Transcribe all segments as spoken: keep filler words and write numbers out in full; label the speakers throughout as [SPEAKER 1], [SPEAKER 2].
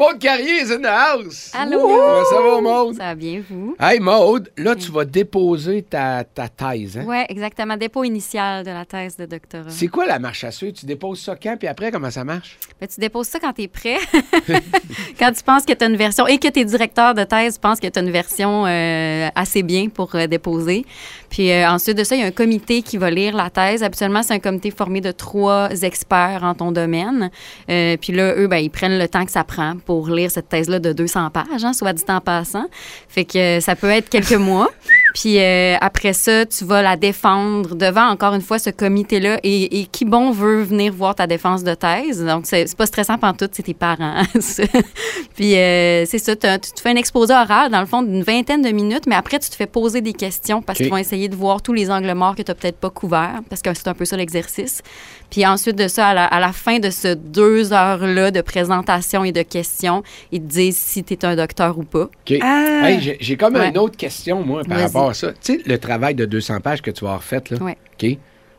[SPEAKER 1] Maude Carrier is in the house!
[SPEAKER 2] Allô!
[SPEAKER 1] Comment ça va, Maude?
[SPEAKER 2] Ça va bien, vous?
[SPEAKER 1] Hey, Maude, là, tu vas déposer ta, ta thèse, hein?
[SPEAKER 2] Oui, exactement. Dépôt initial de la thèse de doctorat.
[SPEAKER 1] C'est quoi la marche à suivre? Tu déposes ça quand, puis après, comment ça marche?
[SPEAKER 2] Ben, tu déposes ça quand tu es prêt. Quand tu penses que tu as une version et que tes directeurs de thèse pensent que tu as une version euh, assez bien pour euh, déposer. Puis euh, ensuite de ça, il y a un comité qui va lire la thèse. Habituellement, c'est un comité formé de trois experts en ton domaine. Euh, puis là, eux, ben, ils prennent le temps que ça prend pour lire cette thèse-là de deux cents pages, hein, soit dit en passant. Fait que euh, ça peut être quelques mois. Puis euh, après ça, tu vas la défendre devant, encore une fois, ce comité-là. Et, et qui bon veut venir voir ta défense de thèse? Donc, c'est, c'est pas stressant pantoute, c'est tes parents. Puis euh, c'est ça, tu te fais un exposé oral, dans le fond, d'une vingtaine de minutes, mais après, tu te fais poser des questions parce okay. qu'ils vont essayer de voir tous les angles morts que tu n'as peut-être pas couverts, parce que c'est un peu ça l'exercice. Puis ensuite de ça, à la, à la fin de ce deux heures-là de présentation et de questions, ils te disent si tu es un docteur ou pas.
[SPEAKER 1] OK. Ah. Hey, j'ai, j'ai comme ouais. une autre question, moi, par
[SPEAKER 2] Vas-y.
[SPEAKER 1] rapport à ça. Tu sais, le travail de deux cents pages que tu vas avoir fait, là.
[SPEAKER 2] Oui.
[SPEAKER 1] OK.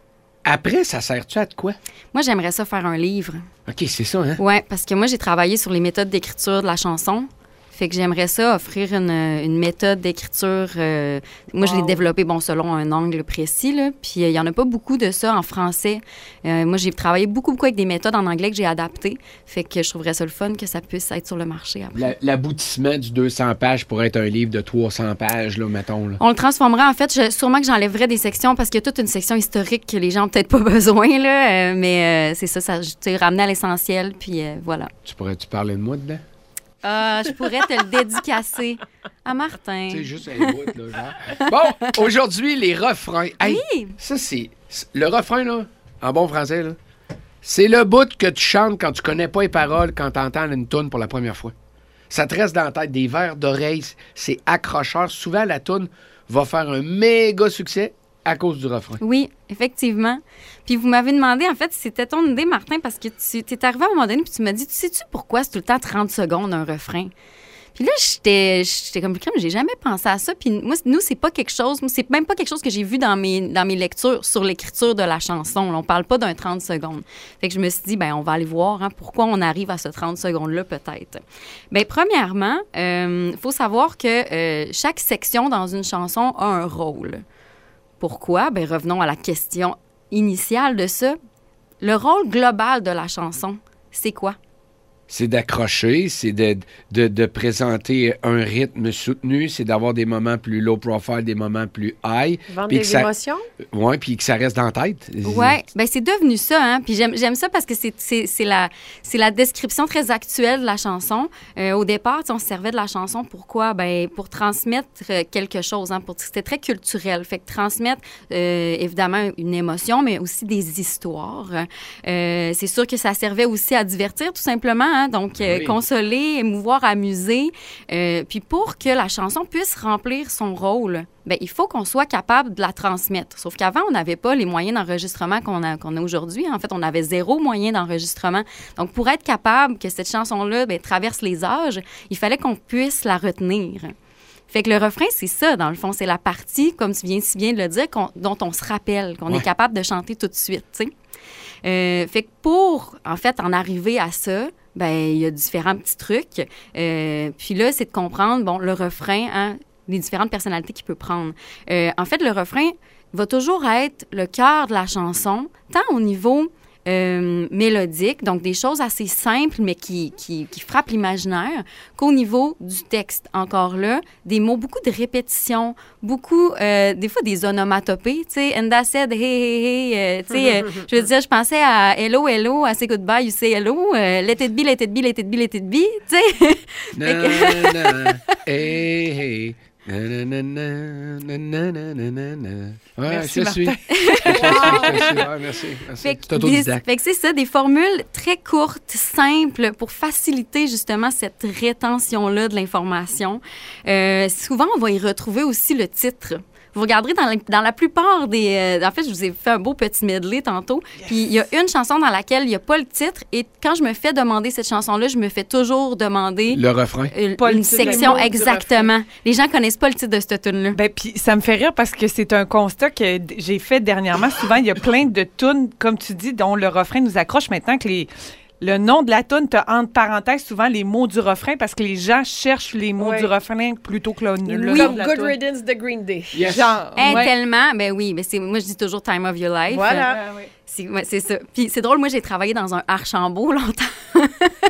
[SPEAKER 1] Après, ça sert-tu à de quoi?
[SPEAKER 2] Moi, j'aimerais ça faire un livre.
[SPEAKER 1] OK, c'est ça, hein?
[SPEAKER 2] Oui, parce que moi, j'ai travaillé sur les méthodes d'écriture de la chanson. Fait que j'aimerais ça offrir une, une méthode d'écriture. Euh, moi, wow. je l'ai développée, bon, selon un angle précis, là. Puis il euh, n'y en a pas beaucoup de ça en français. Euh, moi, j'ai travaillé beaucoup, beaucoup avec des méthodes en anglais que j'ai adaptées. Fait que je trouverais ça le fun que ça puisse être sur le marché après.
[SPEAKER 1] La, l'aboutissement du deux cents pages pourrait être un livre de trois cents pages, là, mettons. Là.
[SPEAKER 2] On le transformera, en fait. Je, sûrement que j'enlèverais des sections parce qu'il y a toute une section historique que les gens n'ont peut-être pas besoin, là. Euh, mais euh, c'est ça, ça tu sais, ramener à l'essentiel, puis euh, voilà.
[SPEAKER 1] Tu pourrais-tu parler de moi dedans?
[SPEAKER 2] Euh, je pourrais te le dédicacer à Martin.
[SPEAKER 1] Tu sais, juste un bout, là, genre. Bon, aujourd'hui, les refrains. Hey,
[SPEAKER 2] oui!
[SPEAKER 1] Ça, c'est... Le refrain, là, en bon français, là, c'est le bout que tu chantes quand tu connais pas les paroles, quand tu entends une toune pour la première fois. Ça te reste dans la tête, des vers d'oreille, c'est accrocheur. Souvent, la toune va faire un méga succès à cause du refrain.
[SPEAKER 2] Oui, effectivement. Puis vous m'avez demandé, en fait, si c'était ton idée, Martin, parce que tu t'es arrivé à un moment donné puis tu m'as dit, tu sais-tu pourquoi c'est tout le temps trente secondes un refrain? Puis là, j'étais, j'étais comme, j'ai jamais pensé à ça. Puis moi, nous, c'est pas quelque chose, c'est même pas quelque chose que j'ai vu dans mes, dans mes lectures sur l'écriture de la chanson. Là, on parle pas d'un trente secondes. Fait que je me suis dit, ben on va aller voir hein, pourquoi on arrive à ce trente secondes-là, peut-être. Bien, premièrement, il euh, faut savoir que euh, chaque section dans une chanson a un rôle. Pourquoi? Bien, revenons à la question initiale de ça. Le rôle global de la chanson, c'est quoi?
[SPEAKER 1] C'est d'accrocher, c'est de, de, de présenter un rythme soutenu, c'est d'avoir des moments plus low profile, des moments plus high.
[SPEAKER 3] Vendre des
[SPEAKER 1] ça,
[SPEAKER 3] émotions?
[SPEAKER 1] Oui, puis que ça reste dans la tête.
[SPEAKER 2] Oui, bien c'est devenu ça, hein. Puis j'aime, j'aime ça parce que c'est, c'est, c'est, la, c'est la description très actuelle de la chanson. Euh, au départ, on se servait de la chanson, pourquoi? Bien, pour transmettre quelque chose, hein. Pour, c'était très culturel. Fait que transmettre, euh, évidemment, une émotion, mais aussi des histoires. Euh, c'est sûr que ça servait aussi à divertir, tout simplement, hein. Donc, euh, oui. consoler, émouvoir, amuser. Euh, puis pour que la chanson puisse remplir son rôle, bien, il faut qu'on soit capable de la transmettre. Sauf qu'avant, on n'avait pas les moyens d'enregistrement qu'on a, qu'on a aujourd'hui. En fait, on avait zéro moyen d'enregistrement. Donc, pour être capable que cette chanson-là bien, traverse les âges, il fallait qu'on puisse la retenir. Fait que le refrain, c'est ça, dans le fond. C'est la partie, comme tu viens si bien de le dire, qu'on, dont on se rappelle, qu'on ouais. est capable de chanter tout de suite, tu sais. Euh, fait que pour, en fait, en arriver à ça, ben il y a différents petits trucs. Euh, puis là, c'est de comprendre, bon, le refrain, hein, les différentes personnalités qu'il peut prendre. Euh, en fait, le refrain va toujours être le cœur de la chanson, tant au niveau euh, mélodique, donc des choses assez simples, mais qui, qui, qui frappent l'imaginaire, qu'au niveau du texte, encore là, des mots, beaucoup de répétitions, beaucoup, euh, des fois, des onomatopées, tu sais, and I said, hey, hey, hey, euh, tu sais, euh, je veux dire, je pensais à hello, hello, I say goodbye, you say hello, euh, let it be, let it be, let it be, let it be, tu sais.
[SPEAKER 1] Na, na, hey, hey. Na, na, na, na, na, na, na, na, na. Ouais,
[SPEAKER 3] merci,
[SPEAKER 1] je
[SPEAKER 3] Martin.
[SPEAKER 1] suis. Je suis, je suis, je suis. Ouais, merci, merci.
[SPEAKER 2] Fait que, des, fait que c'est ça, des formules très courtes, simples, pour faciliter justement cette rétention-là de l'information. Euh, souvent, on va y retrouver aussi le titre. Vous regarderez dans la, dans la plupart des... Euh, en fait, je vous ai fait un beau petit medley tantôt. Yes. Puis il y a une chanson dans laquelle il n'y a pas le titre. Et quand je me fais demander cette chanson-là, je me fais toujours demander...
[SPEAKER 1] Le refrain.
[SPEAKER 2] Une, une section, exactement. Les gens connaissent pas le titre de cette tune-là.
[SPEAKER 3] Ben, puis ça me fait rire parce que c'est un constat que j'ai fait dernièrement. Souvent, il y a plein de tunes, comme tu dis, dont le refrain nous accroche maintenant que les... le nom de la toune, t'as entre parenthèses souvent les mots du refrain parce que les gens cherchent les mots
[SPEAKER 4] Ouais.
[SPEAKER 3] du refrain plutôt que le, le
[SPEAKER 4] Oui,
[SPEAKER 3] nom de la
[SPEAKER 4] Good
[SPEAKER 3] toune.
[SPEAKER 4] Riddance de Green Day.
[SPEAKER 1] Yes.
[SPEAKER 3] Genre,
[SPEAKER 2] Hey,
[SPEAKER 3] ouais.
[SPEAKER 2] tellement, ben oui, mais c'est, moi je dis toujours Time of Your Life.
[SPEAKER 4] Voilà.
[SPEAKER 3] Ouais, ouais.
[SPEAKER 2] C'est, ouais, c'est ça. Puis c'est drôle, moi j'ai travaillé dans un Archambault longtemps.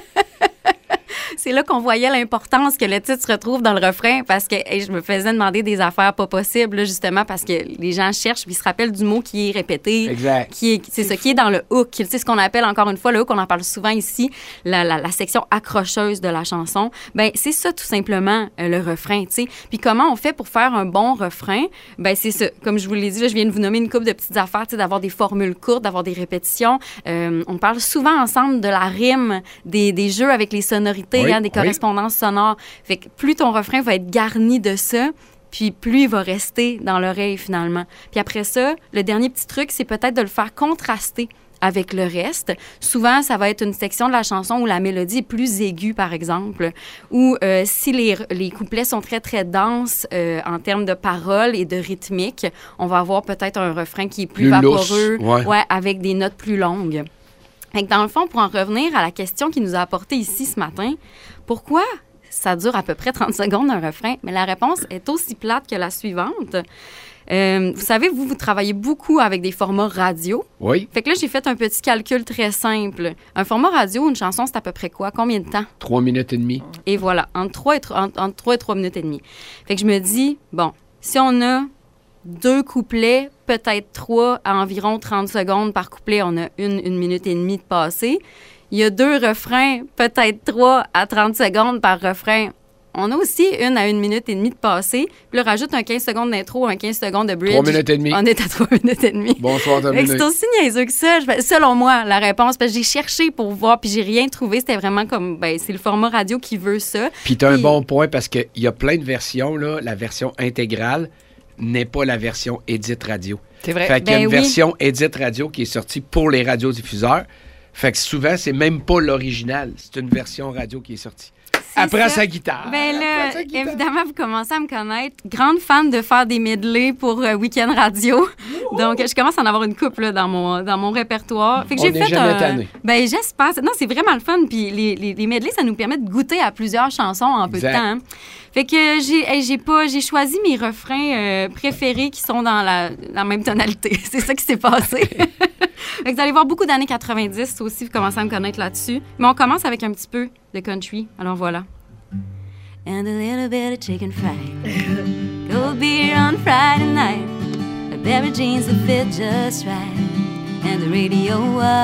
[SPEAKER 2] C'est là qu'on voyait l'importance que le titre se retrouve dans le refrain parce que hey, je me faisais demander des affaires pas possibles, là, justement, parce que les gens cherchent puis ils se rappellent du mot qui est répété.
[SPEAKER 1] Exact.
[SPEAKER 2] Qui est, c'est ça, qui est dans le hook. C'est ce qu'on appelle, encore une fois, le hook, on en parle souvent ici, la, la, la section accrocheuse de la chanson. Ben c'est ça, tout simplement, euh, le refrain, tu sais. Puis comment on fait pour faire un bon refrain? Ben c'est ça. Comme je vous l'ai dit, là, je viens de vous nommer une couple de petites affaires, tu sais, d'avoir des formules courtes, d'avoir des répétitions. Euh, on parle souvent ensemble de la rime, des, des jeux avec les sonorités,
[SPEAKER 1] Oui,
[SPEAKER 2] hein, des
[SPEAKER 1] oui.
[SPEAKER 2] correspondances sonores. Fait que plus ton refrain va être garni de ça, puis plus il va rester dans l'oreille finalement. Puis après ça, le dernier petit truc, c'est peut-être de le faire contraster avec le reste. Souvent, ça va être une section de la chanson où la mélodie est plus aiguë, par exemple, ou euh, si les, les couplets sont très, très denses euh, en termes de paroles et de rythmique, on va avoir peut-être un refrain qui est plus,
[SPEAKER 1] Plus
[SPEAKER 2] vaporeux,
[SPEAKER 1] lousse, ouais.
[SPEAKER 2] ouais, avec des notes plus longues. Fait que dans le fond, pour en revenir à la question qui nous a apportée ici ce matin, pourquoi ça dure à peu près trente secondes un refrain? Mais la réponse est aussi plate que la suivante. Euh, vous savez, vous, vous travaillez beaucoup avec des formats radio.
[SPEAKER 1] Oui,
[SPEAKER 2] Fait que là, j'ai fait un petit calcul très simple. Un format radio, une chanson, c'est à peu près quoi? Combien de temps?
[SPEAKER 1] trois minutes et demie.
[SPEAKER 2] Et voilà, entre trois et, tro- entre, entre trois et trois minutes et demie. Fait que je me dis, bon, si on a deux couplets, peut-être trois, à environ trente secondes par couplet, on a une, une minute et demie de passé. Il y a deux refrains, peut-être trois à trente secondes par refrain. On a aussi une à une minute et demie de passé. Puis là, rajoute un quinze secondes d'intro, un quinze secondes de bridge.
[SPEAKER 1] Trois minutes et demie.
[SPEAKER 2] On est à trois minutes et demie.
[SPEAKER 1] Bonsoir,
[SPEAKER 2] Fait que
[SPEAKER 1] terminé.
[SPEAKER 2] c'est aussi niaiseux que ça. Je fais- Selon moi, la réponse, parce que j'ai cherché pour voir, puis j'ai rien trouvé. C'était vraiment comme, ben, c'est le format radio qui veut ça.
[SPEAKER 1] Puis t'as un
[SPEAKER 2] Puis-
[SPEAKER 1] bon point parce qu'il y a plein de versions, là. La version intégrale n'est pas la version Edit Radio.
[SPEAKER 3] C'est vrai.
[SPEAKER 1] Fait qu'il y a
[SPEAKER 2] Ben
[SPEAKER 1] une
[SPEAKER 2] oui.
[SPEAKER 1] version Edit Radio qui est sortie pour les radiodiffuseurs. Fait que souvent, c'est même pas l'original. C'est une version radio qui est sortie.
[SPEAKER 2] C'est
[SPEAKER 1] Après
[SPEAKER 2] ça.
[SPEAKER 1] sa guitare.
[SPEAKER 2] Ben là,
[SPEAKER 1] Après sa guitare.
[SPEAKER 2] évidemment, vous commencez à me connaître. Grande fan de faire des medley pour euh, Week-end Radio. Donc, je commence à en avoir une couple là, dans, mon, dans mon répertoire. Fait que
[SPEAKER 1] On
[SPEAKER 2] j'ai
[SPEAKER 1] n'est
[SPEAKER 2] fait
[SPEAKER 1] jamais
[SPEAKER 2] un-
[SPEAKER 1] tanné.
[SPEAKER 2] Ben, j'espère. Non, c'est vraiment le fun. Puis les, les, les medley, ça nous permet de goûter à plusieurs chansons en peu
[SPEAKER 1] Exact.
[SPEAKER 2] de temps. hein. Fait que euh, j'ai hey, j'ai pas j'ai choisi mes refrains euh, préférés qui sont dans la, la même tonalité. C'est ça qui s'est passé. Fait que vous allez voir beaucoup d'années quatre-vingt-dix aussi, vous commencez à me connaître là-dessus. Mais on commence avec un petit peu de country. Alors voilà. And a little bit of chicken fried. Cold beer on Friday night. A pair of jeans that fit just right. And the radio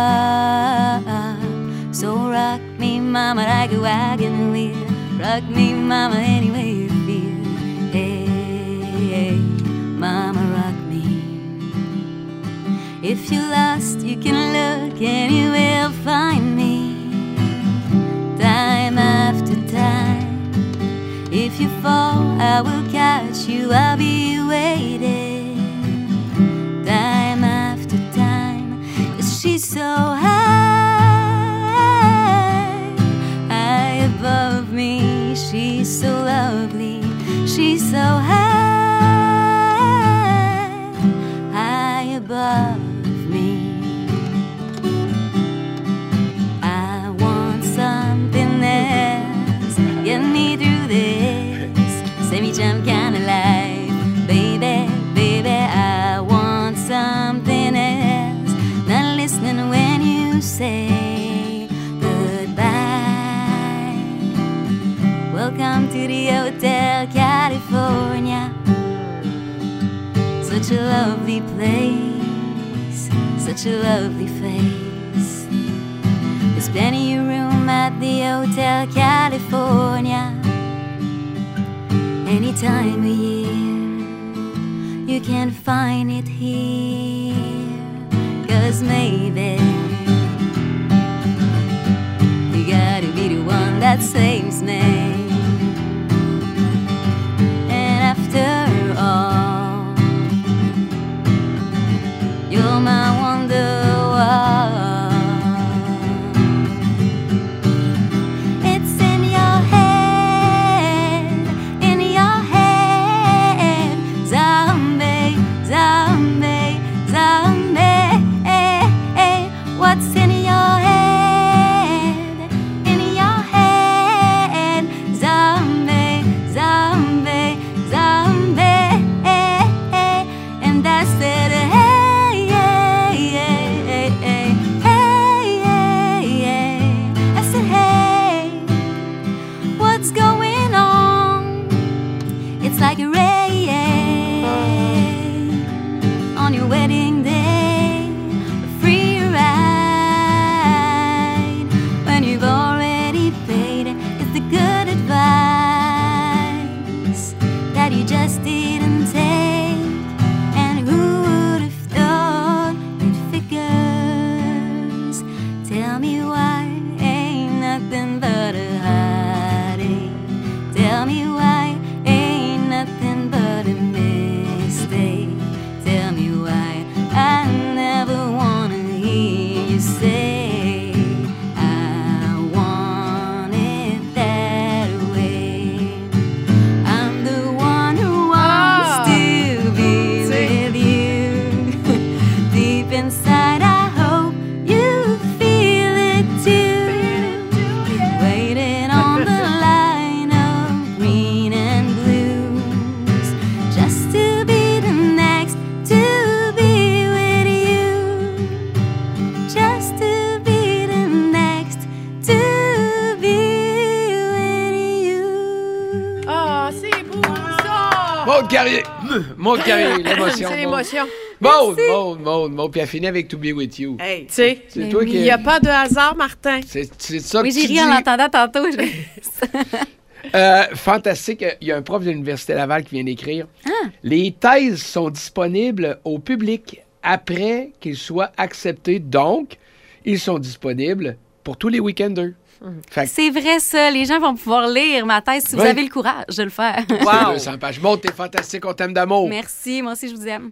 [SPEAKER 2] up. So rock me, mama, like a wagon wheel. Rock me, mama, any way you feel. Hey, hey, mama, rock me. If you're lost, you can look and you will find me. Time after time. If you fall, I will catch you, I'll be waiting. Time after time. 'Cause she's so high, high above me. She's so lovely, she's so high, high above me. I want something else, get me through this semi-jump kind of life. Baby, baby, I want something else, not listening when you say goodbye. Welcome to the Hotel California. Such a lovely place, such a lovely face. There's plenty of room at the Hotel California. Any time of year, you can find it here. 'Cause maybe you gotta be the one that saves me. And after all, you're my wonderwall. It's in your head, in your head. Zombie, zombie, zombie. What's in your head?
[SPEAKER 1] Maud Carrier. Maud Carrier, l'émotion.
[SPEAKER 4] C'est l'émotion.
[SPEAKER 1] Maud, Maud, Maud, Maud. Puis elle finit avec To Be With You.
[SPEAKER 4] Hey, tu sais,
[SPEAKER 1] C'est
[SPEAKER 2] Mais
[SPEAKER 1] toi
[SPEAKER 2] oui.
[SPEAKER 1] qui...
[SPEAKER 4] il n'y a pas de hasard, Martin.
[SPEAKER 1] C'est c'est ça
[SPEAKER 2] Oui,
[SPEAKER 1] que
[SPEAKER 2] j'ai
[SPEAKER 1] tu
[SPEAKER 2] ri
[SPEAKER 1] dis.
[SPEAKER 2] en l'entendant tantôt. Je-
[SPEAKER 1] Euh, fantastique. Il y a un prof de l'Université Laval qui vient d'écrire. Les thèses sont disponibles au public après qu'ils soient acceptés. Donc, ils sont disponibles pour tous les week-enders. Fait que
[SPEAKER 2] C'est vrai, ça. Les gens vont pouvoir lire ma thèse si
[SPEAKER 1] Oui.
[SPEAKER 2] vous avez le courage de le faire.
[SPEAKER 1] c'est deux cents pages. Maud, t'es fantastique. On t'aime d'amour.
[SPEAKER 2] Merci. Moi aussi, je vous aime.